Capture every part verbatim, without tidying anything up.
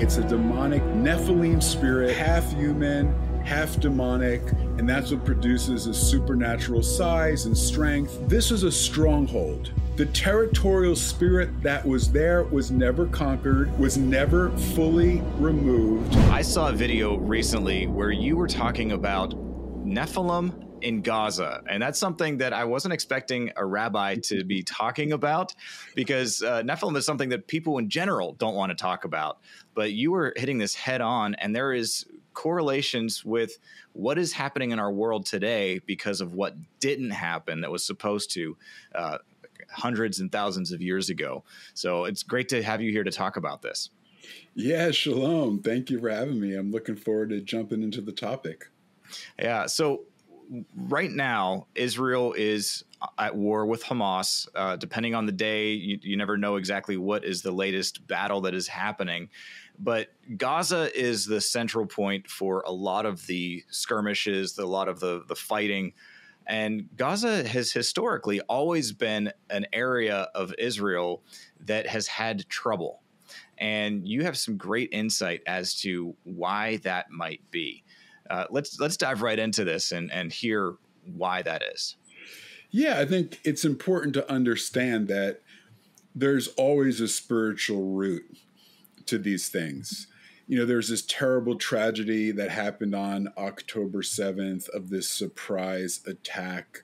It's a demonic Nephilim spirit, half human, half demonic, and that's what produces a supernatural size and strength. This is a stronghold. The territorial spirit that was there was never conquered, was never fully removed. I saw a video recently where you were talking about Nephilim in Gaza, and that's something that I wasn't expecting a rabbi to be talking about, because uh, Nephilim is something that people in general don't want to talk about. But you were hitting this head on, and there is correlations with what is happening in our world today because of what didn't happen that was supposed to uh, hundreds and thousands of years ago. So it's great to have you here to talk about this. Yeah, shalom. Thank you for having me. I'm looking forward to jumping into the topic. Yeah. So right now, Israel is at war with Hamas. Uh, depending on the day, you, you never know exactly what is the latest battle that is happening. But Gaza is the central point for a lot of the skirmishes, a lot of the, the fighting. And Gaza has historically always been an area of Israel that has had trouble. And you have some great insight as to why that might be. Uh, let's let's dive right into this and, and hear why that is. Yeah, I think it's important to understand that there's always a spiritual root to these things. You know, there's this terrible tragedy that happened on October seventh of this surprise attack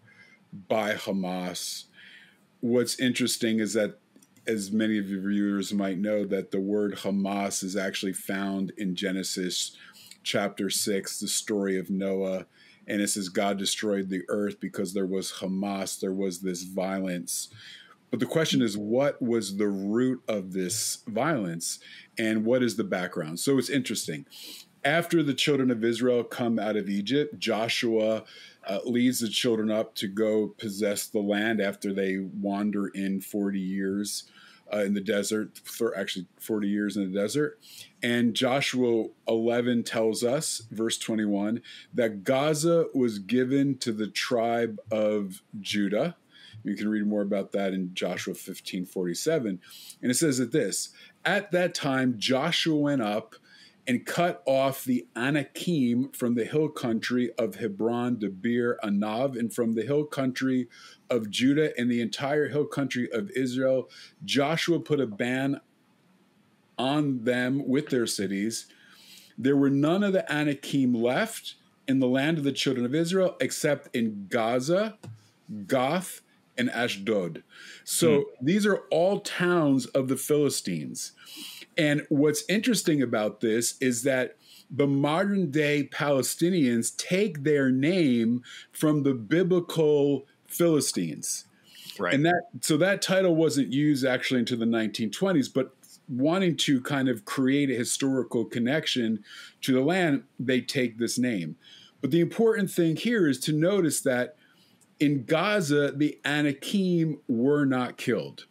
by Hamas. What's interesting is that, as many of your viewers might know, that the word Hamas is actually found in Genesis chapter six, the story of Noah. And it says God destroyed the earth because there was Hamas, there was this violence. But the question is, what was the root of this violence and what is the background? So it's interesting. After the children of Israel come out of Egypt, Joshua uh, leads the children up to go possess the land after they wander in forty years uh, in the desert, for actually forty years in the desert. And Joshua eleven tells us, verse twenty-one, that Gaza was given to the tribe of Judah. You can read more about that in Joshua fifteen forty-seven. And it says that this, at that time, Joshua went up and cut off the Anakim from the hill country of Hebron, Debir, Anav, and from the hill country of Judah and the entire hill country of Israel. Joshua put a ban on them with their cities. There were none of the Anakim left in the land of the children of Israel except in Gaza, Gath, and Ashdod. So hmm. these are all towns of the Philistines. And what's interesting about this is that the modern day Palestinians take their name from the biblical Philistines. Right. And that, so that title wasn't used actually into the nineteen twenties, but wanting to kind of create a historical connection to the land, they take this name. But the important thing here is to notice that in Gaza, the Anakim were not killed.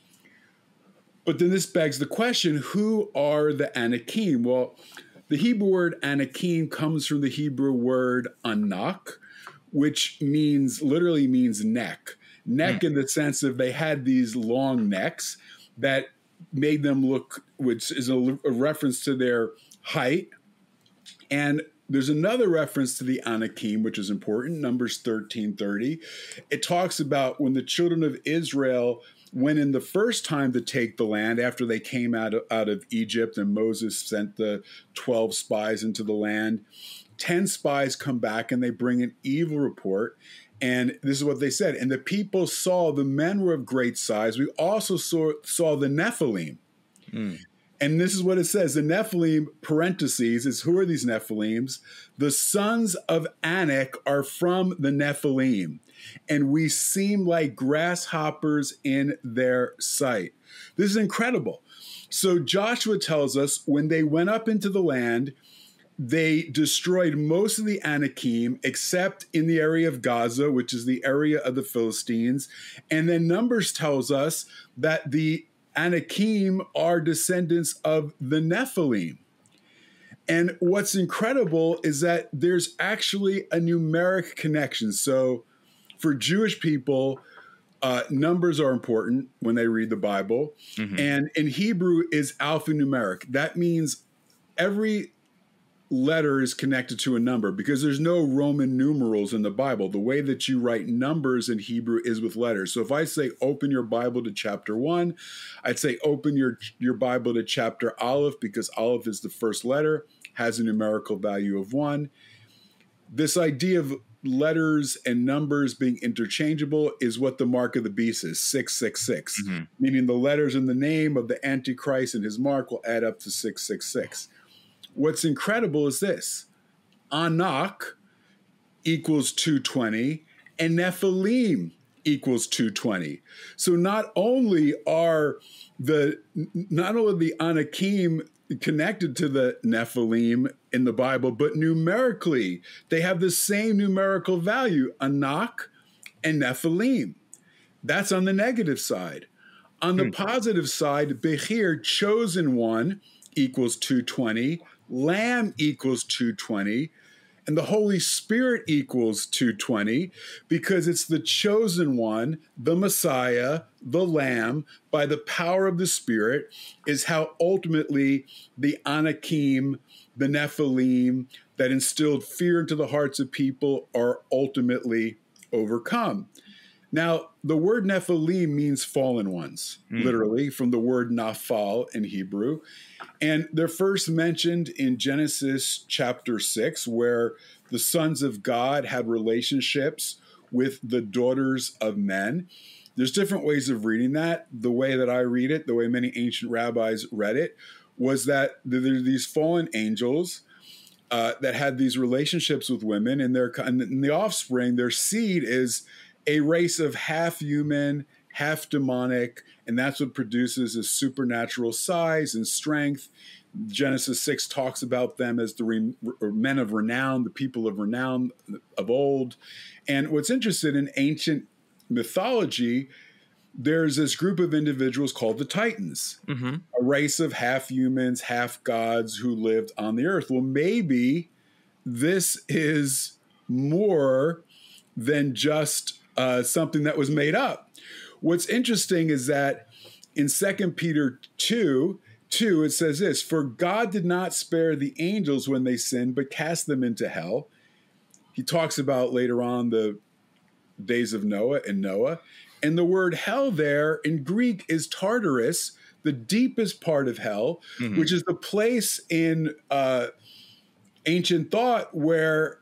But then this begs the question, who are the Anakim? Well, the Hebrew word Anakim comes from the Hebrew word anak, which means, literally means neck. Neck mm. in the sense of they had these long necks that made them look, which is a, a reference to their height. And there's another reference to the Anakim, which is important, Numbers thirteen thirty. It talks about when the children of Israel went in the first time to take the land after they came out of, out of Egypt and Moses sent the twelve spies into the land. ten spies come back and they bring an evil report. And this is what they said. And the people saw the men were of great size. We also saw, saw the Nephilim. Mm. And this is what it says. The Nephilim, parentheses, is who are these Nephilims? The sons of Anak are from the Nephilim, and we seem like grasshoppers in their sight. This is incredible. So Joshua tells us when they went up into the land, they destroyed most of the Anakim, except in the area of Gaza, which is the area of the Philistines. And then Numbers tells us that the Anakim are descendants of the Nephilim. And what's incredible is that there's actually a numeric connection. So for Jewish people, uh, numbers are important when they read the Bible. Mm-hmm. And in Hebrew is alphanumeric. That means every letter is connected to a number because there's no Roman numerals in the Bible. The way that you write numbers in Hebrew is with letters. So if I say open your Bible to chapter one, I'd say open your, your Bible to chapter Aleph because Aleph is the first letter, has a numerical value of one. This idea of letters and numbers being interchangeable is what the mark of the beast is, six six six, mm-hmm. meaning the letters in the name of the Antichrist and his mark will add up to six six six. What's incredible is this: Anak equals two twenty and Nephilim equals two twenty. So not only are the not only the Anakim connected to the Nephilim in the Bible, but numerically they have the same numerical value, Anak and Nephilim. That's on the negative side. On the hmm. positive side, Bechir, chosen one, equals two twenty. Lamb equals two twenty, and the Holy Spirit equals two twenty because it's the chosen one, the Messiah, the Lamb, by the power of the Spirit, is how ultimately the Anakim, the Nephilim, that instilled fear into the hearts of people are ultimately overcome. Now, the word Nephilim means fallen ones, mm. literally, from the word nafal in Hebrew. And they're first mentioned in Genesis chapter six, where the sons of God had relationships with the daughters of men. There's different ways of reading that. The way that I read it, the way many ancient rabbis read it, was that there are these fallen angels uh, that had these relationships with women, and, their, and the offspring, their seed is a race of half human, half demonic, and that's what produces a supernatural size and strength. Genesis six talks about them as the re- men of renown, the people of renown of old. And what's interesting in ancient mythology, there's this group of individuals called the Titans, mm-hmm. a race of half humans, half gods who lived on the earth. Well, maybe this is more than just Uh, something that was made up. What's interesting is that in Second Peter two, two, it says this: "For God did not spare the angels when they sinned, but cast them into hell." He talks about later on the days of Noah and Noah. And the word hell there in Greek is Tartarus, the deepest part of hell, mm-hmm. which is the place in uh, ancient thought where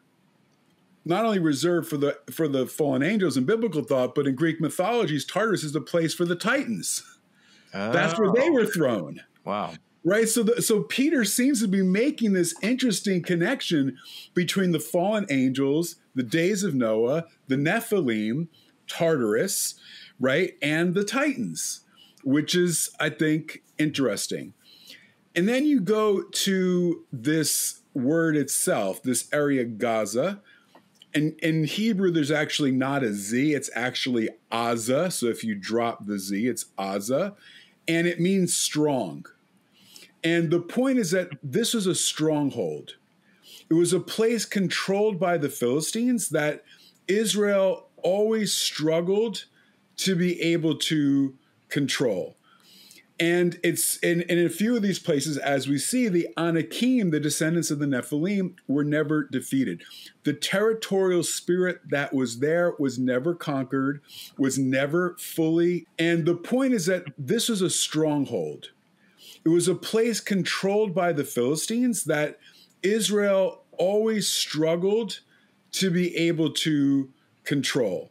not only reserved for the for the fallen angels in biblical thought, but in Greek mythologies, Tartarus is the place for the Titans. Oh. That's where they were thrown. Wow. Right? So the, so Peter seems to be making this interesting connection between the fallen angels, the days of Noah, the Nephilim, Tartarus, right, and the Titans, which is, I think, interesting. And then you go to this word itself, this area Gaza. And in Hebrew, there's actually not a Z. It's actually Aza. So if you drop the Z, it's Aza. And it means strong. And the point is that this was a stronghold. It was a place controlled by the Philistines that Israel always struggled to be able to control. And it's in, in a few of these places, as we see, the Anakim, the descendants of the Nephilim, were never defeated. The territorial spirit that was there was never conquered, was never fully. And the point is that this was a stronghold. It was a place controlled by the Philistines that Israel always struggled to be able to control.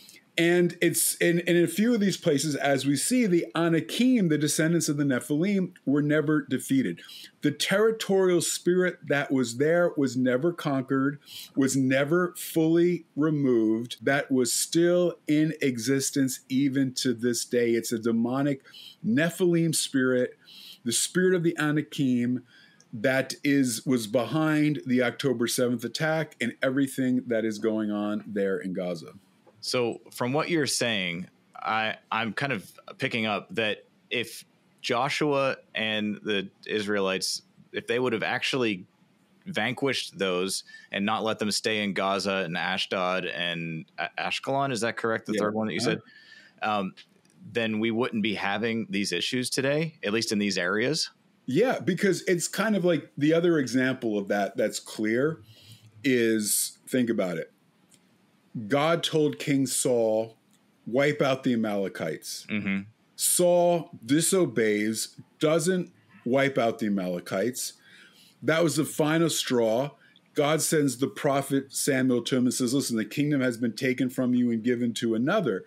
And it's in, in a few of these places, as we see, the Anakim, the descendants of the Nephilim, were never defeated. The territorial spirit that was there was never conquered, was never fully removed, that was still in existence even to this day. It's a demonic Nephilim spirit, the spirit of the Anakim that is was behind the October seventh attack and everything that is going on there in Gaza. So from what you're saying, I, I'm kind of picking up that if Joshua and the Israelites, if they would have actually vanquished those and not let them stay in Gaza and Ashdod and Ashkelon, is that correct? The yeah. third one that you uh-huh. said, um, then we wouldn't be having these issues today, at least in these areas. Yeah, because it's kind of like the other example of that that's clear is, think about it. God told King Saul, wipe out the Amalekites. Mm-hmm. Saul disobeys, doesn't wipe out the Amalekites. That was the final straw. God sends the prophet Samuel to him and says, listen, the kingdom has been taken from you and given to another.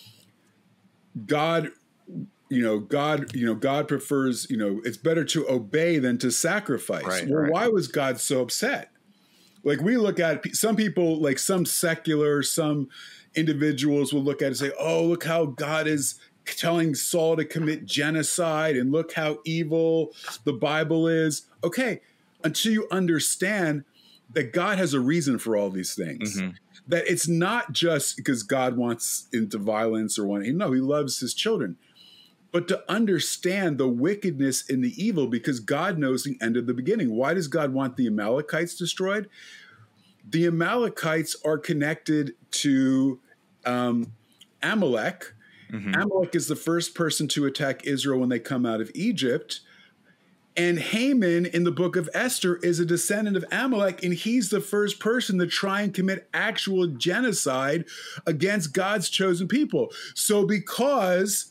God, you know, God, you know, God prefers, you know, it's better to obey than to sacrifice. Right, well, right. Why was God so upset? Like we look at it, some people, like some secular, some individuals will look at it and say, oh, look how God is telling Saul to commit genocide and look how evil the Bible is. Okay, until you understand that God has a reason for all these things. Mm-hmm. That it's not just because God wants into violence or want, no, he loves his children. But to understand the wickedness and the evil, because God knows the end of the beginning. Why does God want the Amalekites destroyed? The Amalekites are connected to um, Amalek. Mm-hmm. Amalek is the first person to attack Israel when they come out of Egypt. And Haman in the book of Esther is a descendant of Amalek, and he's the first person to try and commit actual genocide against God's chosen people. So because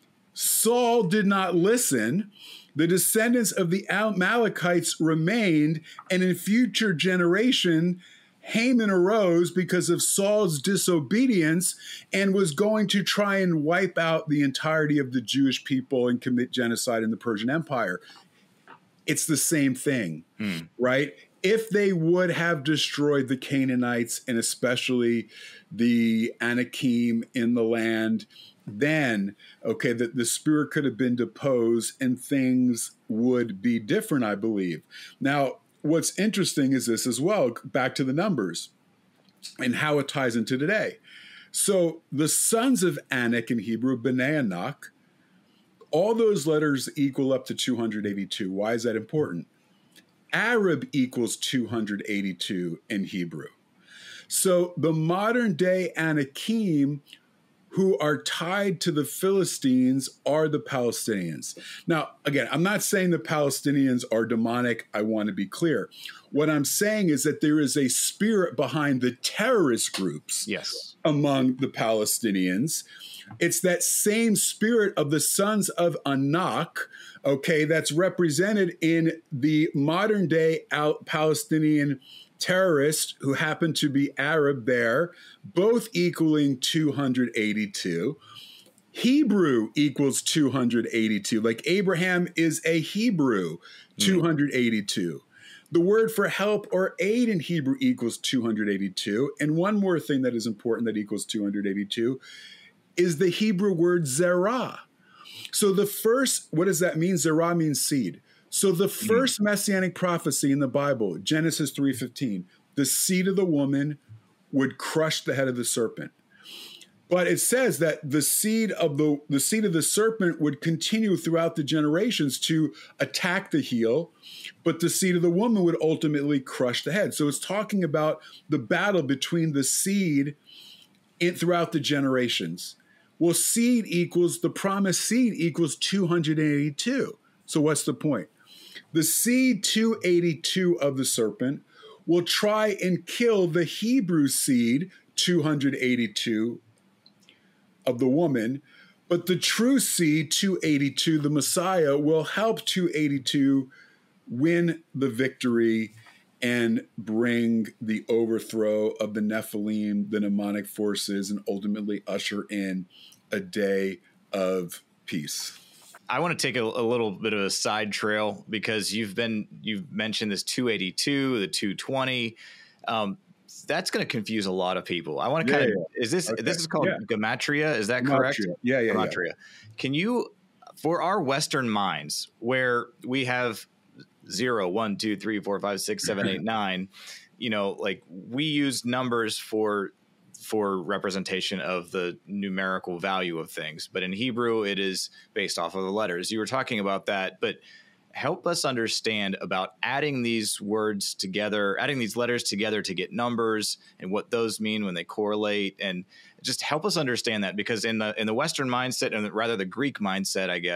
Saul did not listen, the descendants of the Amalekites remained, and in future generation, Haman arose because of Saul's disobedience and was going to try and wipe out the entirety of the Jewish people and commit genocide in the Persian Empire. It's the same thing, hmm. right? If they would have destroyed the Canaanites and especially the Anakim in the land, then, okay, the, the spirit could have been deposed and things would be different, I believe. Now, what's interesting is this as well, back to the numbers and how it ties into today. So the sons of Anak in Hebrew, Bnei Anak, all those letters equal up to two hundred eighty-two. Why is that important? Arab equals two hundred eighty-two in Hebrew. So the modern day Anakim who are tied to the Philistines are the Palestinians. Now, again, I'm not saying the Palestinians are demonic. I want to be clear. What I'm saying is that there is a spirit behind the terrorist groups yes. among the Palestinians. It's that same spirit of the sons of Anak, okay, that's represented in the modern day Palestinian terrorists who happen to be Arab there, both equaling two hundred eighty-two. Hebrew equals two hundred eighty-two. Like Abraham is a Hebrew, two hundred eighty-two. Mm. The word for help or aid in Hebrew equals two hundred eighty-two. And one more thing that is important that equals two hundred eighty-two is the Hebrew word zerah. So the first, what does that mean? Zerah means seed. So the first messianic prophecy in the Bible, Genesis three fifteen, the seed of the woman would crush the head of the serpent. But it says that the seed of the, the seed of the serpent would continue throughout the generations to attack the heel, but the seed of the woman would ultimately crush the head. So it's talking about the battle between the seed in, throughout the generations. Well, seed equals, the promised seed equals two hundred eighty-two. So what's the point? The seed two eighty-two of the serpent will try and kill the Hebrew seed two hundred eighty-two of the woman, but the true seed two eighty-two, the Messiah, will help two eighty-two win the victory and bring the overthrow of the Nephilim, the demonic forces, and ultimately usher in a day of peace. I want to take a, a little bit of a side trail because you've been you've mentioned this two eighty-two, the two twenty. Um, that's going to confuse a lot of people. I want to kind yeah, of yeah. is this okay. this is called yeah. gematria? Is that gematria. correct? Yeah, yeah, gematria. Yeah. Can you, for our Western minds, where we have zero, one, two, three, four, five, six, seven, eight, nine, you know, like we use numbers for. for representation of the numerical value of things. But in Hebrew, it is based off of the letters. You were talking about that, but help us understand about adding these words together, adding these letters together to get numbers and what those mean when they correlate, and just help us understand that, because in the in the Western mindset, and rather the Greek mindset, I guess,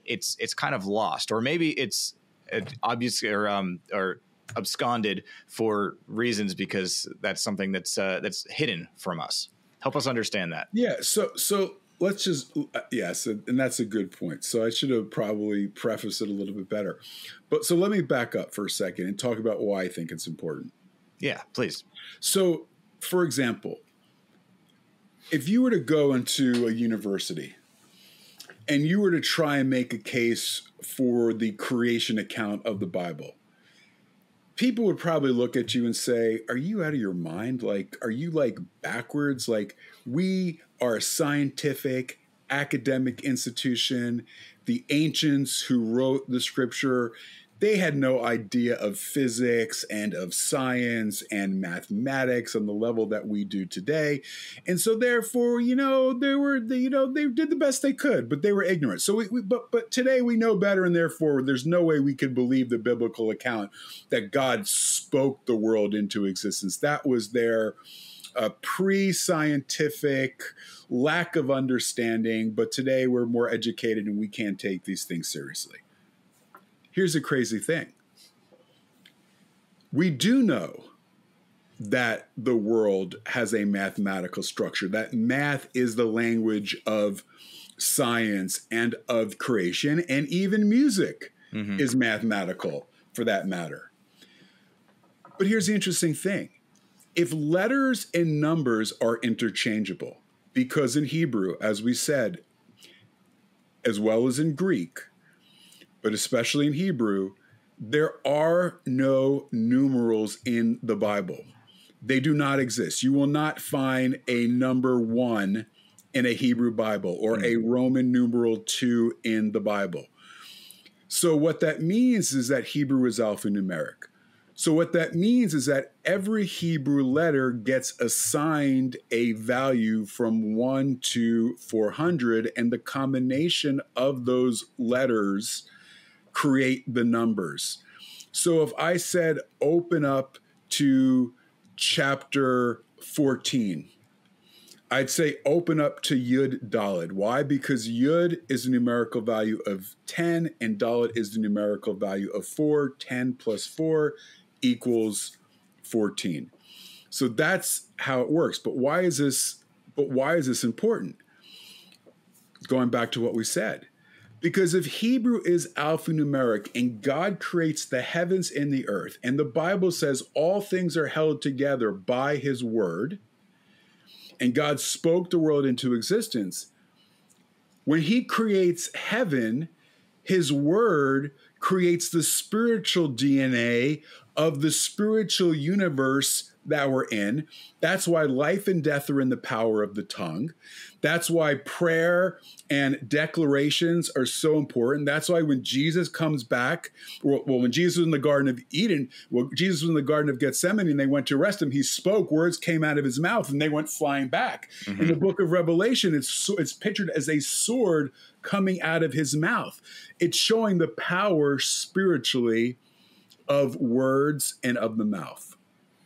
it's it's kind of lost, or maybe it's obvious or um, or absconded for reasons because that's something that's uh, that's hidden from us. Help us understand that. Yeah. So so let's just uh, yes, and that's a good point. So I should have probably prefaced it a little bit better. But so let me back up for a second and talk about why I think it's important. Yeah, please. So, for example, if you were to go into a university and you were to try and make a case for the creation account of the Bible, people would probably look at you and say, are you out of your mind? Like, are you like backwards? Like, we are a scientific, academic institution. The ancients who wrote the scripture, they had no idea of physics and of science and mathematics on the level that we do today. And so therefore, you know, they were, they, you know, they did the best they could, but they were ignorant. So we, we but, but today we know better. And therefore there's no way we could believe the biblical account that God spoke the world into existence. That was their uh, pre-scientific lack of understanding. But today we're more educated and we can't take these things seriously. Here's a crazy thing. We do know that the world has a mathematical structure, that math is the language of science and of creation, and even music mm-hmm. is mathematical for that matter. But here's the interesting thing. If letters and numbers are interchangeable, because in Hebrew, as we said, as well as in Greek, but especially in Hebrew, there are no numerals in the Bible. They do not exist. You will not find a number one in a Hebrew Bible or a Roman numeral two in the Bible. So what that means is that Hebrew is alphanumeric. So what that means is that every Hebrew letter gets assigned a value from one to four hundred, and the combination of those letters create the numbers. So if I said open up to chapter fourteen, I'd say open up to Yud Daled. Why? Because Yud is a numerical value of ten and Daled is the numerical value of four. ten plus four equals fourteen. So that's how it works. But why is this, but why is this important? Going back to what we said. Because if Hebrew is alphanumeric and God creates the heavens and the earth, and the Bible says all things are held together by his word, and God spoke the world into existence, when he creates heaven, his word creates the spiritual D N A of the spiritual universe that we're in. That's why life and death are in the power of the tongue. That's why prayer and declarations are so important. That's why when Jesus comes back, well, when Jesus was in the Garden of Eden, well, Jesus was in the Garden of Gethsemane and they went to arrest him, he spoke, words came out of his mouth and they went flying back. Mm-hmm. In the book of Revelation, it's, it's pictured as a sword coming out of his mouth. It's showing the power spiritually of words and of the mouth.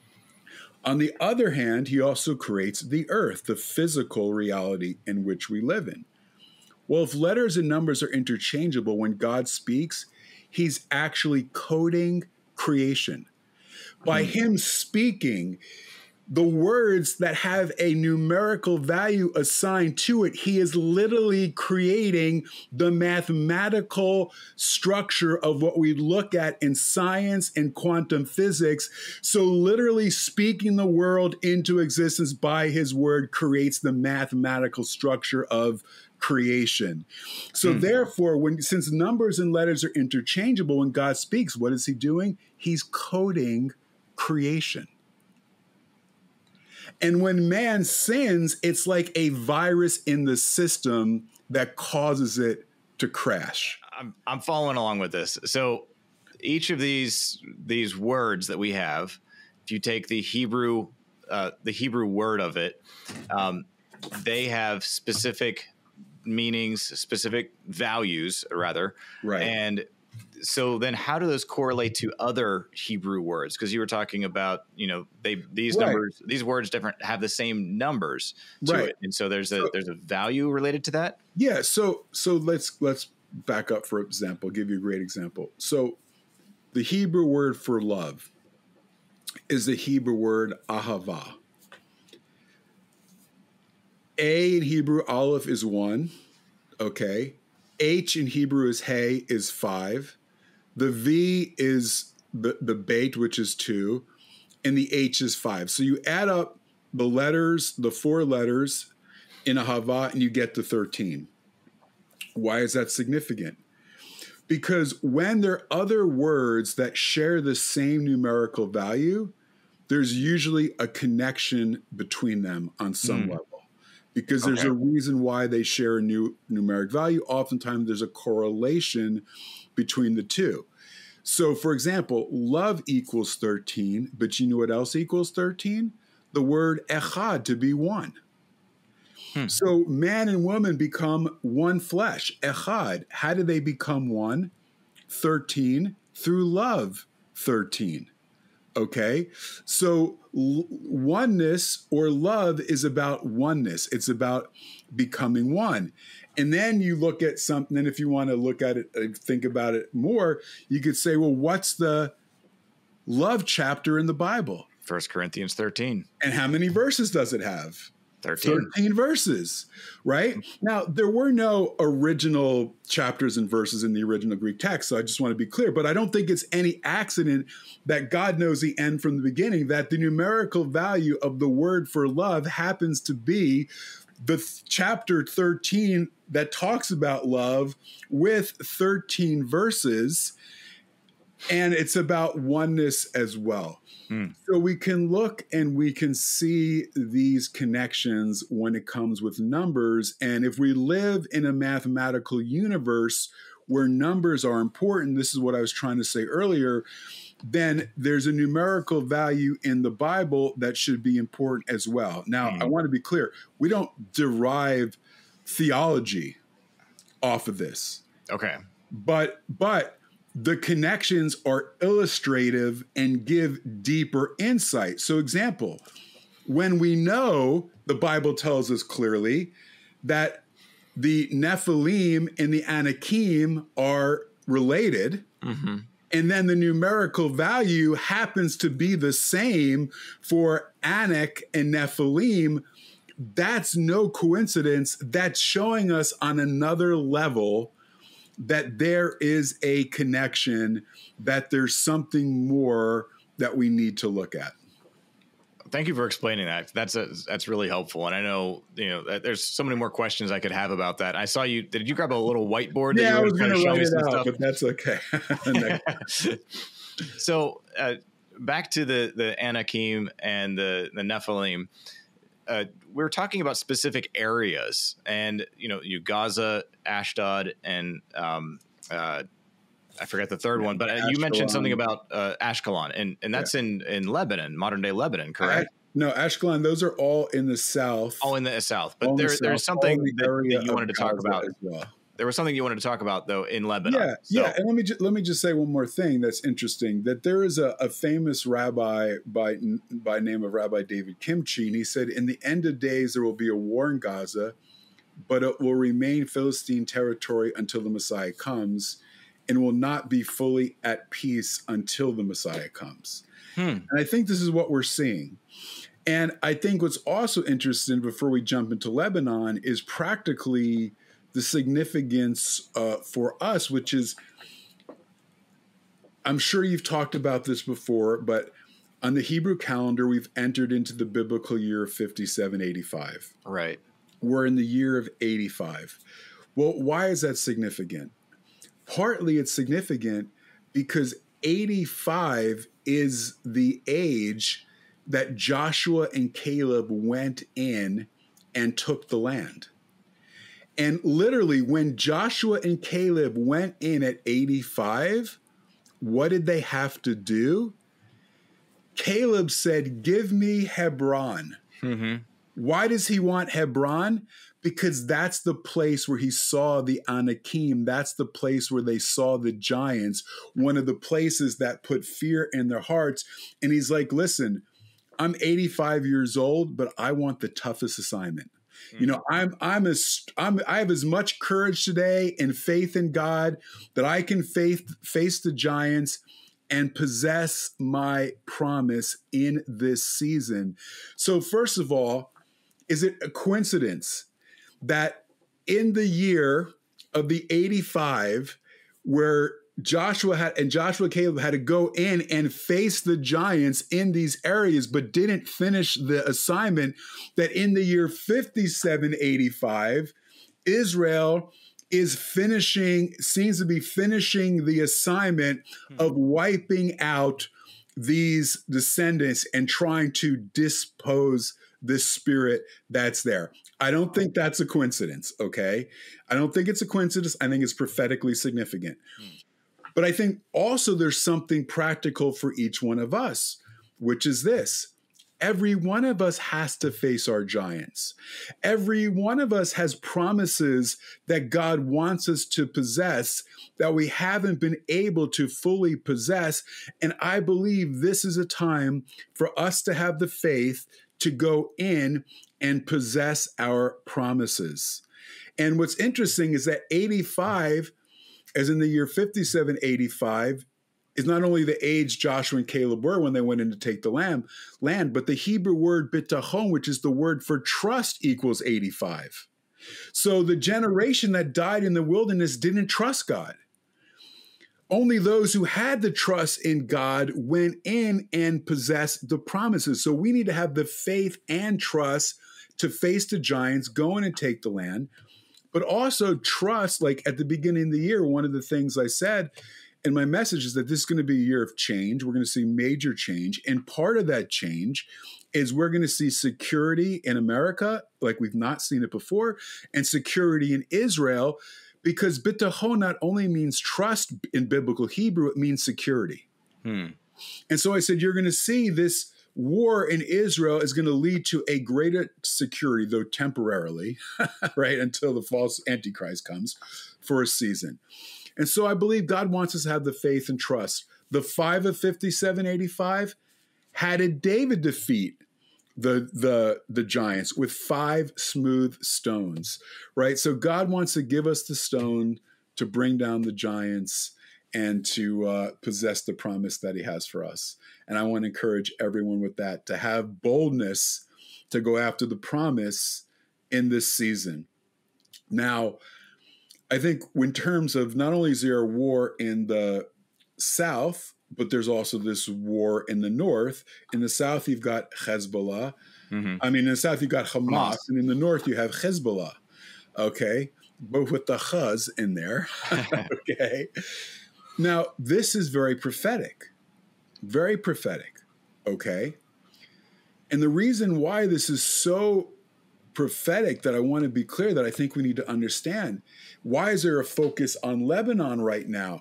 On the other hand, he also creates the earth, the physical reality in which we live in. Well, if letters and numbers are interchangeable, when God speaks, he's actually coding creation. By mm-hmm. him speaking, the words that have a numerical value assigned to it, he is literally creating the mathematical structure of what we look at in science and quantum physics. So literally speaking the world into existence by his word creates the mathematical structure of creation. So mm. therefore, when since numbers and letters are interchangeable, when God speaks, what is he doing? He's coding creation. And when man sins, it's like a virus in the system that causes it to crash. I'm, I'm following along with this. So each of these these words that we have, if you take the Hebrew uh, the Hebrew word of it, um, they have specific meanings, specific values, rather. Right. And so then how do those correlate to other Hebrew words? Because you were talking about, you know, they these right. numbers, these words different have the same numbers to right. it. And so there's a so, there's a value related to that. Yeah. So so let's let's back up for example, I'll give you a great example. So the Hebrew word for love is the Hebrew word ahava. A in Hebrew, aleph, is one. Okay. H in Hebrew is hey, is five. The V is the, the bait, which is two. And the H is five. So you add up the letters, the four letters in ahava, and you get to thirteen. Why is that significant? Because when there are other words that share the same numerical value, there's usually a connection between them on some mm. level. Because there's okay. a reason why they share a new numeric value. Oftentimes there's a correlation between the two. So for example, love equals thirteen, but you know what else equals thirteen? The word echad, to be one. Hmm. So man and woman become one flesh, echad. How do they become one? thirteen, through love, thirteen. Okay, so l- oneness or love is about oneness. It's about becoming one. And then you look at something, and if you want to look at it, think about it more, you could say, well, what's the love chapter in the Bible? First Corinthians thirteen. And how many verses does it have? thirteen. thirteen verses, right? Now, there were no original chapters and verses in the original Greek text, so I just want to be clear. But I don't think it's any accident that God knows the end from the beginning, that the numerical value of the word for love happens to be the th- chapter thirteen that talks about love with thirteen verses, and it's about oneness as well. Hmm. So we can look and we can see these connections when it comes with numbers. And if we live in a mathematical universe where numbers are important, this is what I was trying to say earlier, then there's a numerical value in the Bible that should be important as well. Now, hmm. I want to be clear. We don't derive theology off of this. Okay. But, but, the connections are illustrative and give deeper insight. So example, when we know, the Bible tells us clearly that the Nephilim and the Anakim are related, mm-hmm. and then the numerical value happens to be the same for Anak and Nephilim, that's no coincidence. That's showing us on another level that there is a connection, that there's something more that we need to look at. Thank you for explaining that. That's a, that's really helpful. And I know, you know, there's so many more questions I could have about that. I saw you, did you grab a little whiteboard? Yeah, that you I was going to write it out, stuff? But that's okay. So uh, back to the, the Anakim and the, the Nephilim. Uh, we we're talking about specific areas, and you know, you Gaza, Ashdod, and um, uh, I forget the third one, but Ashkelon. You mentioned something about uh, Ashkelon, and and that's yeah. in in Lebanon, modern day Lebanon, correct? I, no, Ashkelon. Those are all in the south. All in the south, but there the there's something the that, that you wanted to talk Gaza about as well. There was something you wanted to talk about, though, in Lebanon. Yeah, so. yeah. And let me ju- let me just say one more thing that's interesting. That there is a, a famous rabbi by by name of Rabbi David Kimchi, and he said, "In the end of days, there will be a war in Gaza, but it will remain Philistine territory until the Messiah comes, and will not be fully at peace until the Messiah comes." Hmm. And I think this is what we're seeing. And I think what's also interesting, before we jump into Lebanon, is practically the significance uh, for us, which is, I'm sure you've talked about this before, but on the Hebrew calendar, we've entered into the biblical year of fifty-seven eighty-five. Right. We're in the year of eighty-five. Well, why is that significant? Partly it's significant because eighty-five is the age that Joshua and Caleb went in and took the land. And literally, when Joshua and Caleb went in at eighty-five, what did they have to do? Caleb said, "Give me Hebron." Mm-hmm. Why does he want Hebron? Because that's the place where he saw the Anakim. That's the place where they saw the giants, one of the places that put fear in their hearts. And he's like, listen, I'm eighty-five years old, but I want the toughest assignment. Mm-hmm. You know, I'm I'm as I'm I have as much courage today and faith in God that I can faith, face the giants and possess my promise in this season. So first of all, is it a coincidence that in the year of the eighty-five, where Joshua had and Joshua and Caleb had to go in and face the giants in these areas, but didn't finish the assignment, that in the year fifty-seven eighty-five, Israel is finishing, seems to be finishing the assignment hmm. of wiping out these descendants and trying to dispose this spirit that's there. I don't think that's a coincidence, okay? I don't think it's a coincidence. I think it's prophetically significant. Hmm. But I think also there's something practical for each one of us, which is this. Every one of us has to face our giants. Every one of us has promises that God wants us to possess that we haven't been able to fully possess. And I believe this is a time for us to have the faith to go in and possess our promises. And what's interesting is that eighty-five, as in the year fifty-seven eighty-five, is not only the age Joshua and Caleb were when they went in to take the land, land, but the Hebrew word bitachon, which is the word for trust, equals eighty-five. So the generation that died in the wilderness didn't trust God. Only those who had the trust in God went in and possessed the promises. So we need to have the faith and trust to face the giants, go in and take the land, but also trust, like at the beginning of the year, one of the things I said in my message is that this is going to be a year of change. We're going to see major change. And part of that change is we're going to see security in America like we've not seen it before, and security in Israel, because bitachon not only means trust in biblical Hebrew, it means security. Hmm. And so I said, you're going to see this war in Israel is going to lead to a greater security, though temporarily, right, until the false Antichrist comes for a season. And so I believe God wants us to have the faith and trust. The five of fifty-seven eighty-five, how did David defeat the, the, the giants? With five smooth stones, right? So God wants to give us the stone to bring down the giants and to uh, possess the promise that he has for us. And I want to encourage everyone with that to have boldness to go after the promise in this season. Now, I think in terms of not only is there a war in the South, but there's also this war in the North. In the South, you've got Hezbollah. Mm-hmm. I mean, in the South, you've got Hamas, Hamas. And in the North, you have Hezbollah. Okay? Both with the Chaz in there. Okay? Now, this is very prophetic. Very prophetic. Okay? And the reason why this is so prophetic that I want to be clear that I think we need to understand, why is there a focus on Lebanon right now?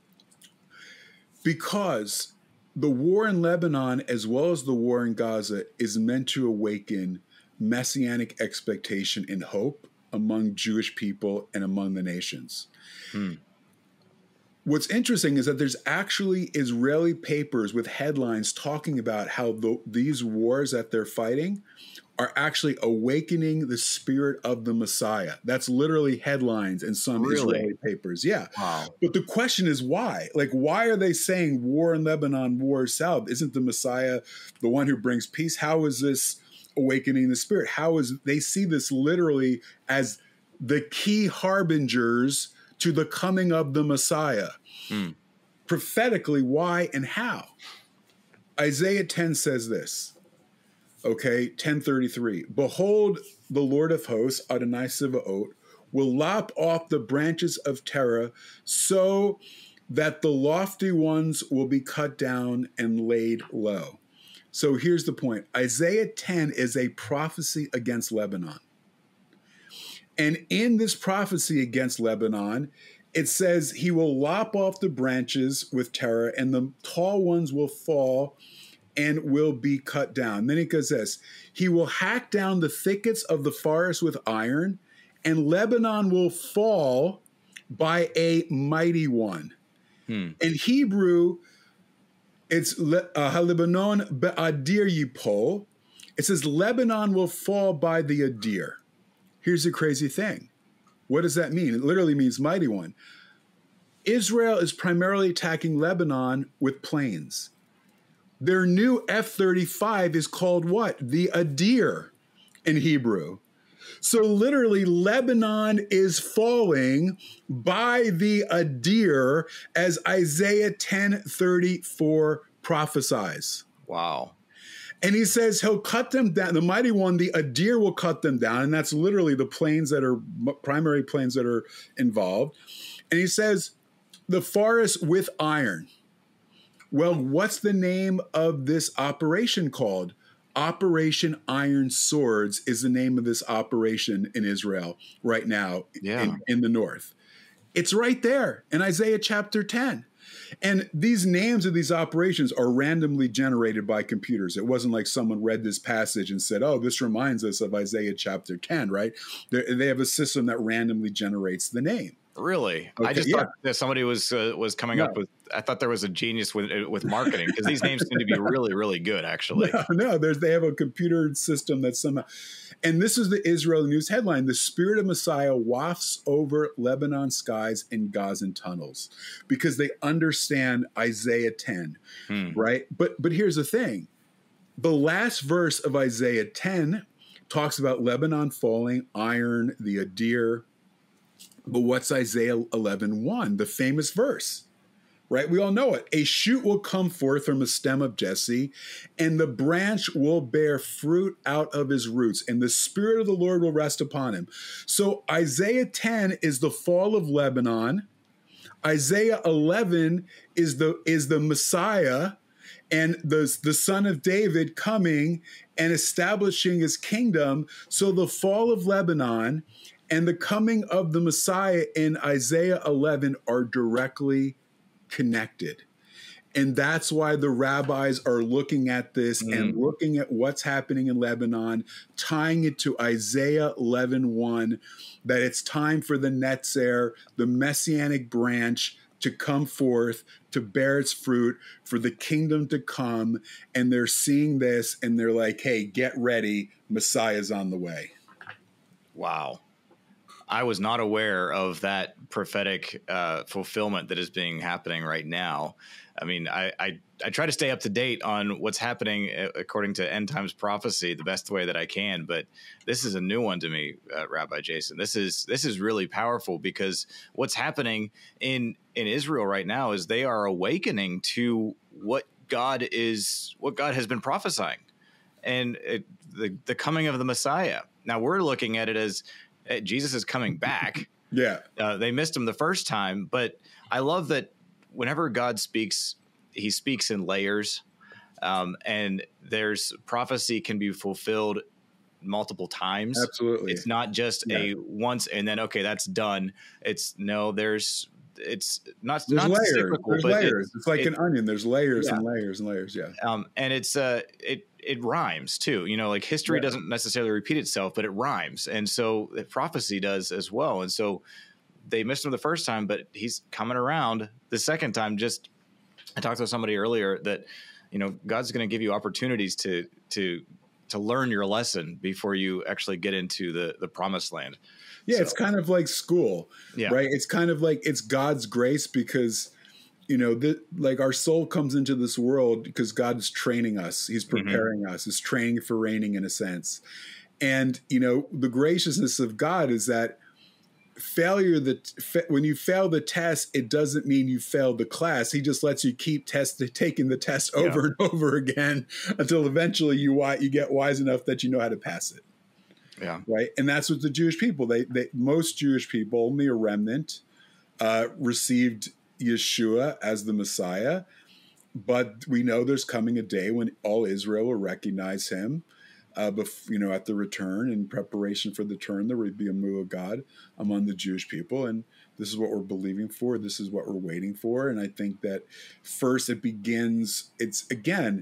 Because the war in Lebanon, as well as the war in Gaza, is meant to awaken messianic expectation and hope among Jewish people and among the nations. Hmm. What's interesting is that there's actually Israeli papers with headlines talking about how the, these wars that they're fighting are actually awakening the spirit of the Messiah. That's literally headlines in some really? Israeli papers. Yeah. Wow. But the question is why? Like, why are they saying war in Lebanon, war south? Isn't the Messiah the one who brings peace? How is this awakening the spirit? How is they see this literally as the key harbingers to the coming of the Messiah? Hmm. Prophetically, why and how? Isaiah ten says this. Okay, ten thirty-three. Behold, the Lord of hosts, Adonai Sivaot, will lop off the branches of Terah so that the lofty ones will be cut down and laid low. So here's the point. Isaiah ten is a prophecy against Lebanon. And in this prophecy against Lebanon, it says he will lop off the branches with Terah and the tall ones will fall and will be cut down. Then it goes this, he will hack down the thickets of the forest with iron, and Lebanon will fall by a mighty one. Hmm. In Hebrew, it's Halebanon be'adir yipol. It says Lebanon will fall by the adir. here's the crazy thing. What does that mean? It literally means mighty one. Israel is primarily attacking Lebanon with planes. Their new F thirty-five is called what? The Adir in Hebrew. So literally, Lebanon is falling by the Adir, as Isaiah ten thirty-four prophesies. Wow. And he says he'll cut them down. The mighty one, the Adir, will cut them down. And that's literally the planes that are primary planes that are involved. And he says the forest with iron. Well, what's the name of this operation called? Operation Iron Swords is the name of this operation in Israel right now, yeah. in, in the north. It's right there in Isaiah chapter ten. And these names of these operations are randomly generated by computers. It wasn't like someone read this passage and said, oh, this reminds us of Isaiah chapter ten, right? They're, they have a system that randomly generates the name. Really? Okay, I just yeah. thought that somebody was uh, was coming No. up with, I thought there was a genius with with marketing, because these names seem to be really, really good, actually. No, no, there's, they have a computer system that somehow, and this is the Israel News headline: the Spirit of Messiah wafts over Lebanon skies and Gazan tunnels, because they understand Isaiah ten, Hmm. right? But but here's the thing: the last verse of Isaiah ten talks about Lebanon falling, iron, the Adir. But what's Isaiah eleven one, the famous verse? Right? We all know it. A shoot will come forth from the stem of Jesse, and the branch will bear fruit out of his roots, and the Spirit of the Lord will rest upon him. So Isaiah ten is the fall of Lebanon. Isaiah eleven is the is the Messiah and the, the son of David coming and establishing his kingdom. So the fall of Lebanon and the coming of the Messiah in Isaiah eleven are directly connected. And that's why the rabbis are looking at this mm. and looking at what's happening in Lebanon, tying it to Isaiah eleven one, that it's time for the Netzer, the messianic branch, to come forth, to bear its fruit, for the kingdom to come. And they're seeing this and they're like, hey, get ready, Messiah's on the way. Wow. I was not aware of that prophetic uh, fulfillment that is being happening right now. I mean, I, I, I try to stay up to date on what's happening according to end times prophecy the best way that I can, but this is a new one to me, uh, Rabbi Jason. This is this is really powerful, because what's happening in in Israel right now is they are awakening to what God is, what God has been prophesying, and it, the the coming of the Messiah. Now we're looking at it as Jesus is coming back. Yeah. Uh, they missed him the first time, but I love that whenever God speaks, he speaks in layers, um, and there's prophecy can be fulfilled multiple times. Absolutely. It's not just yeah. a once and then, okay, that's done. It's no, there's, it's not, there's not layers. There's layers. It, it's like it, an onion. There's layers yeah. and layers and layers. Yeah. Um, and it's, uh, it, it rhymes too, you know, like history yeah. doesn't necessarily repeat itself, but it rhymes. And so prophecy does as well. And so they missed him the first time, but he's coming around the second time. Just, I talked to somebody earlier that, you know, God's going to give you opportunities to, to, to learn your lesson before you actually get into the, the promised land. Yeah. So, it's kind of like school, yeah. right? It's kind of like, it's God's grace, because, you know, the, like our soul comes into this world because God is training us. He's preparing mm-hmm. us. He's training for reigning, in a sense. And, you know, the graciousness of God is that failure, that fa- when you fail the test, it doesn't mean you failed the class. He just lets you keep test taking the test over yeah. and over again until eventually you you get wise enough that you know how to pass it. Yeah. Right. And that's what the Jewish people, they, they most Jewish people, only a remnant, uh, received Yeshua as the Messiah. But we know there's coming a day when all Israel will recognize him. Uh, bef- you know, at the return, in preparation for the turn, there would be a move of God among the Jewish people. And this is what we're believing for. This is what we're waiting for. And I think that first it begins, it's again,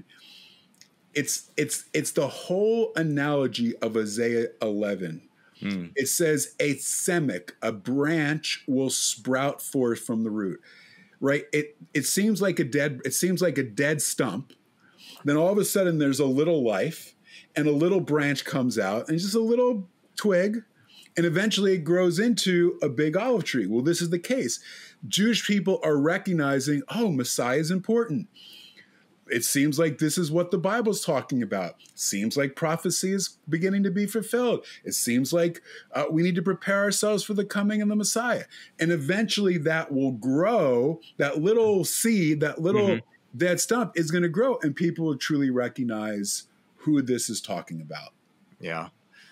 it's it's it's the whole analogy of Isaiah eleven. Hmm. It says a semic, a branch will sprout forth from the root, right? It it seems like a dead, it seems like a dead stump. Then all of a sudden there's a little life, and a little branch comes out, and just a little twig, And eventually it grows into a big olive tree. Well, this is the case. Jewish people are recognizing, oh, Messiah is important. It seems like this is what the Bible's talking about. Seems like prophecy is beginning to be fulfilled. It seems like uh, we need to prepare ourselves for the coming of the Messiah. And eventually that will grow. That little seed, that little mm-hmm. dead stump is going to grow, and people will truly recognize who this is talking about. Yeah.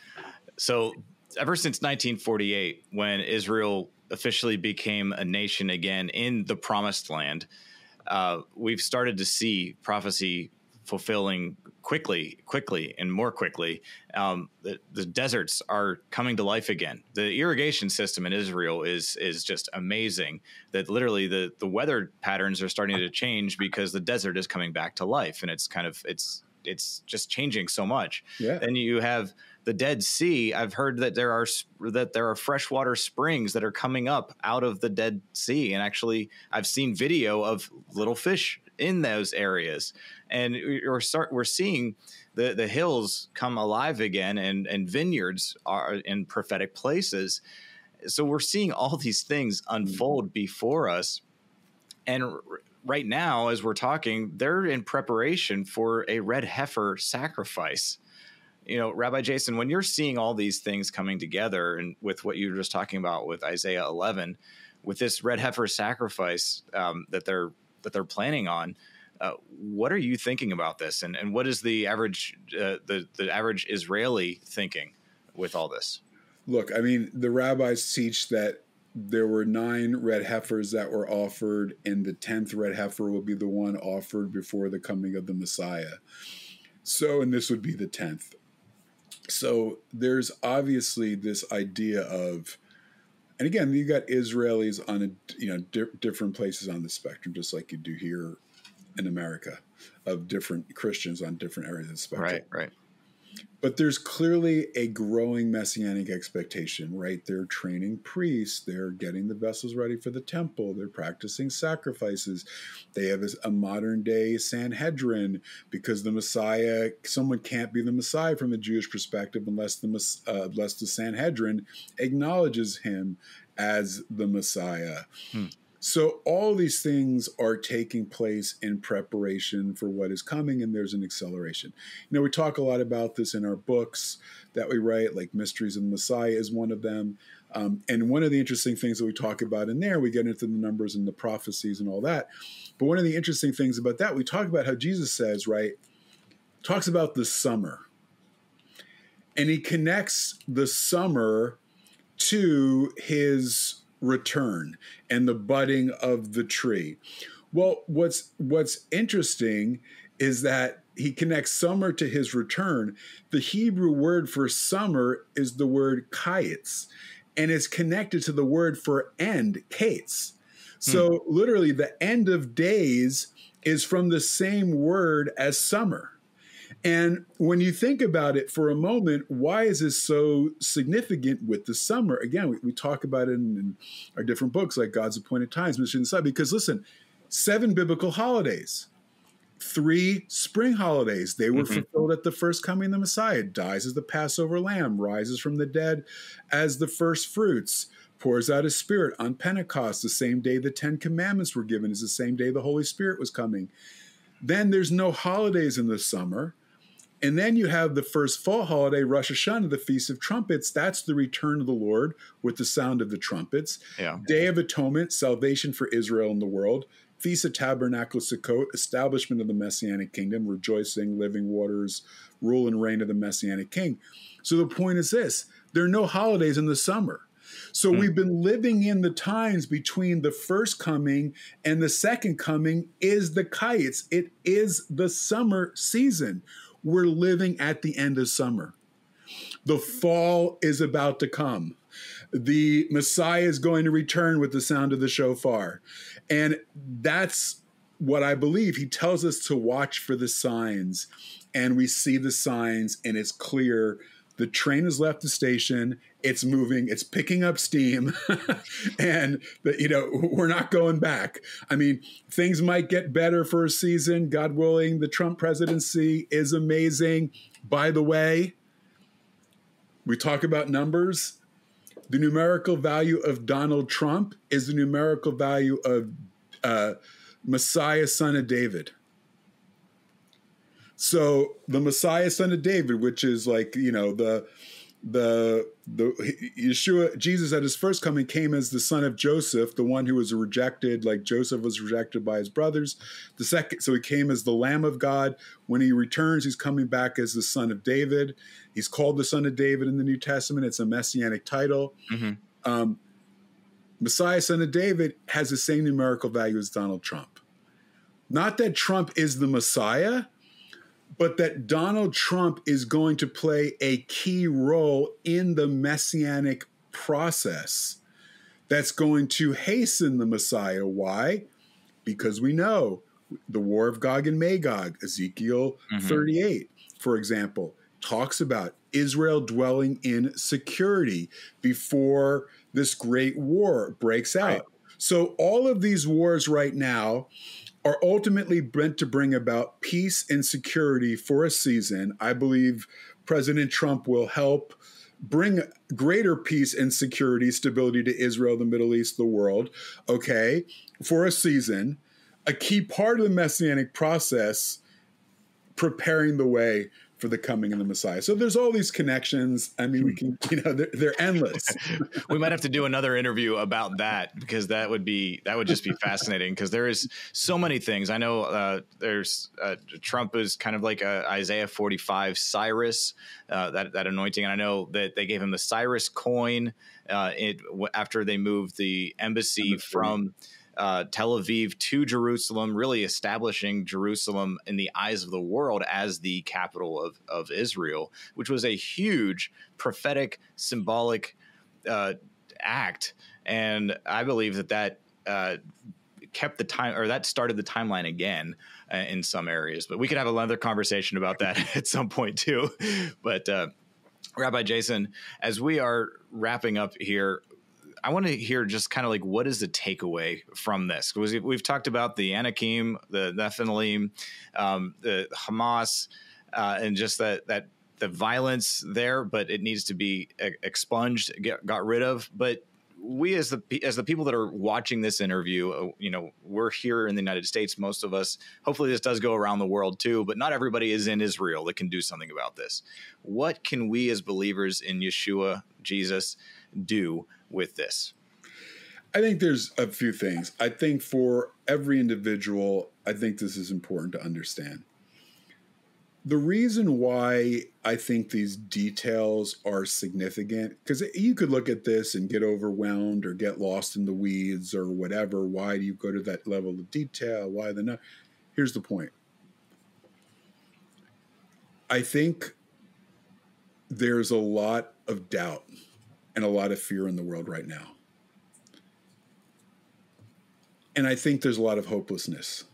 So ever since nineteen forty-eight, when Israel officially became a nation again in the Promised Land, Uh, we've started to see prophecy fulfilling quickly, quickly, and more quickly. Um, the, the deserts are coming to life again. The irrigation system in Israel is is just amazing. That literally the the weather patterns are starting to change because the desert is coming back to life, and it's kind of it's it's just changing so much. Yeah. Then you have the Dead Sea. I've heard that there are that there are freshwater springs that are coming up out of the Dead Sea, and actually, I've seen video of little fish in those areas. And we're start we're seeing the the hills come alive again, and and vineyards are in prophetic places. So we're seeing all these things unfold before us, and r- right now, as we're talking, they're in preparation for a red heifer sacrifice. You know, Rabbi Jason, when you're seeing all these things coming together, and with what you were just talking about with Isaiah eleven, with this red heifer sacrifice um, that they're that they're planning on, uh, what are you thinking about this, and and what is the average uh, the the average Israeli thinking with all this? Look, I mean, the rabbis teach that there were nine red heifers that were offered, and the tenth red heifer will be the one offered before the coming of the Messiah. So, and this would be the tenth. So there's obviously this idea of, and again, you got Israelis on a, you know, di- different places on the spectrum, just like you do here in America, of different Christians on different areas of the spectrum. Right, right. But there's clearly a growing messianic expectation, right? They're training priests. They're getting the vessels ready for the temple. They're practicing sacrifices. They have a modern day Sanhedrin, because the Messiah, someone can't be the Messiah from a Jewish perspective unless the, uh, unless the Sanhedrin acknowledges him as the Messiah. Hmm. So all these things are taking place in preparation for what is coming, and there's an acceleration. You know, we talk a lot about this in our books that we write, like Mysteries of the Messiah is one of them. Um, and one of the interesting things that we talk about in there, we get into the numbers and the prophecies and all that. But one of the interesting things about that, we talk about how Jesus says, right, talks about the summer. And he connects the summer to his return and the budding of the tree. Well, what's what's interesting is that he connects summer to his return. The Hebrew word for summer is the word kayetz, and it's connected to the word for end, kates. So hmm. literally the end of days is from the same word as summer. And when you think about it for a moment, why is this so significant with the summer? Again, we, we talk about it in, in our different books, like God's Appointed Times, Mystery of the Messiah, because listen, seven biblical holidays, three spring holidays, they were mm-hmm. fulfilled at the first coming of the Messiah. Dies as the Passover lamb, rises from the dead as the first fruits, pours out his Spirit on Pentecost, the same day the Ten Commandments were given, is the same day the Holy Spirit was coming. Then there's no holidays in the summer. And then you have the first fall holiday, Rosh Hashanah, the Feast of Trumpets. That's the return of the Lord with the sound of the trumpets. Yeah. Day of Atonement, salvation for Israel and the world. Feast of Tabernacles, Sukkot, establishment of the Messianic kingdom, rejoicing, living waters, rule and reign of the Messianic king. So the point is this, there are no holidays in the summer. So mm. we've been living in the times between the first coming and the second coming is the kayetz. It is the summer season. We're living at the end of summer. The fall is about to come. The Messiah is going to return with the sound of the shofar. And that's what I believe. He tells us to watch for the signs. And we see the signs, and it's clear. The train has left the station. It's moving. It's picking up steam. And, the, you know, we're not going back. I mean, things might get better for a season. God willing, the Trump presidency is amazing. By the way, we talk about numbers. The numerical value of Donald Trump is the numerical value of uh, Messiah, son of David. So the Messiah, son of David, which is like, you know, the the the Yeshua, Jesus at his first coming came as the son of Joseph, the one who was rejected, like Joseph was rejected by his brothers. The second, so he came as the Lamb of God. When he returns, he's coming back as the son of David. He's called the son of David in the New Testament. It's a messianic title. Mm-hmm. Um, Messiah, son of David, has the same numerical value as Donald Trump. Not that Trump is the Messiah, but that Donald Trump is going to play a key role in the messianic process that's going to hasten the Messiah. Why? Because we know the war of Gog and Magog, Ezekiel mm-hmm. thirty-eight, for example, talks about Israel dwelling in security before this great war breaks out. Right. So all of these wars right now are ultimately meant to bring about peace and security for a season. I believe President Trump will help bring greater peace and security, stability to Israel, the Middle East, the world, okay, for a season. A key part of the Messianic process, preparing the way for the coming of the Messiah. So there's all these connections. I mean, we can, you know, they're, they're endless. We might have to do another interview about that, because that would be, that would just be fascinating, because there is so many things. I know uh, there's uh, Trump is kind of like a Isaiah forty-five Cyrus, uh, that, that anointing. And I know that they gave him the Cyrus coin uh, it, after they moved the embassy from Uh, Tel Aviv to Jerusalem, really establishing Jerusalem in the eyes of the world as the capital of, of Israel, which was a huge prophetic, symbolic uh, act. And I believe that that uh, kept the time, or that started the timeline again uh, in some areas. But we could have another conversation about that at some point too. But uh, Rabbi Jason, as we are wrapping up here, I want to hear just kind of like, what is the takeaway from this? Because we've talked about the Anakim, the Nephilim, um, the Hamas, uh, and just that that the violence there, but it needs to be expunged, get, got rid of. But we, as the as the people that are watching this interview, uh, you know, we're here in the United States, most of us. Hopefully, this does go around the world too. But not everybody is in Israel that can do something about this. What can we, as believers in Yeshua, Jesus, do with this? I think there's a few things. I think for every individual, I think this is important to understand. The reason why I think these details are significant, because you could look at this and get overwhelmed or get lost in the weeds or whatever. Why do you go to that level of detail? Why the no? Here's the point. I think there's a lot of doubt and a lot of fear in the world right now. And I think there's a lot of hopelessness.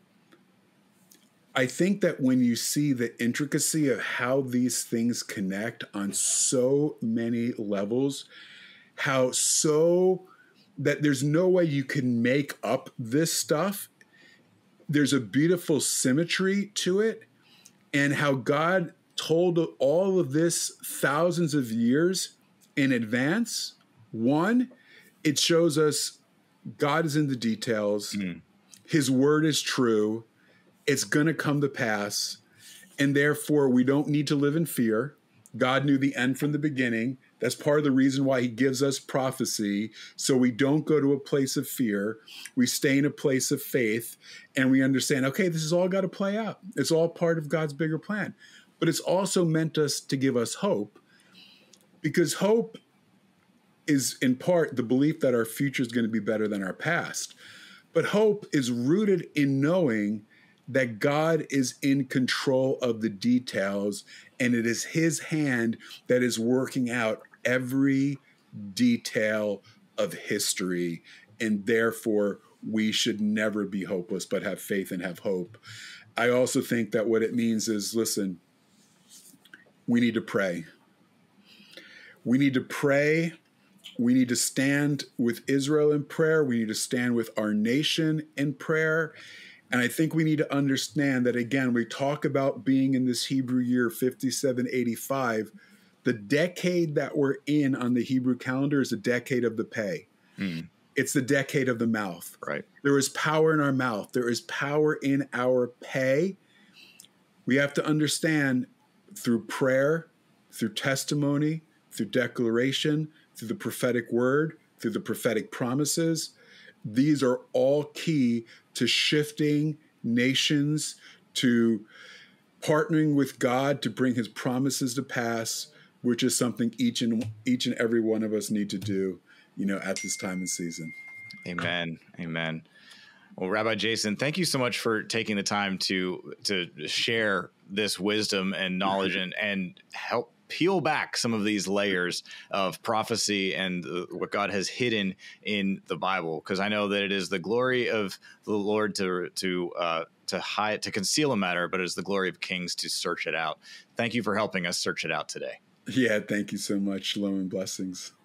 I think that when you see the intricacy of how these things connect on so many levels, how so that there's no way you can make up this stuff, there's a beautiful symmetry to it, and how God told all of this thousands of years in advance. One, it shows us God is in the details. Mm. His word is true. It's going to come to pass. And therefore, we don't need to live in fear. God knew the end from the beginning. That's part of the reason why he gives us prophecy. So we don't go to a place of fear. We stay in a place of faith. And we understand, okay, this has all got to play out. It's all part of God's bigger plan. But it's also meant us to give us hope. Because hope is in part the belief that our future is going to be better than our past. But hope is rooted in knowing that God is in control of the details, and it is his hand that is working out every detail of history. And therefore, we should never be hopeless, but have faith and have hope. I also think that what it means is, listen, we need to pray. We need to pray. We need to stand with Israel in prayer. We need to stand with our nation in prayer. And I think we need to understand that, again, we talk about being in this Hebrew year fifty-seven eighty-five. The decade that we're in on the Hebrew calendar is the decade of the pay. Mm. It's the decade of the mouth. Right. There is power in our mouth. There is power in our pay. We have to understand through prayer, through testimony, through declaration, through the prophetic word, through the prophetic promises. These are all key to shifting nations, to partnering with God to bring his promises to pass, which is something each and each and every one of us need to do, you know, at this time and season. Amen. Amen. Well, Rabbi Jason, thank you so much for taking the time to to share this wisdom and knowledge and, and help peel back some of these layers of prophecy and uh, what God has hidden in the Bible. Because I know that it is the glory of the Lord to to uh, to hide, to conceal a matter, but it is the glory of kings to search it out. Thank you for helping us search it out today. Yeah, thank you so much. Shalom and blessings.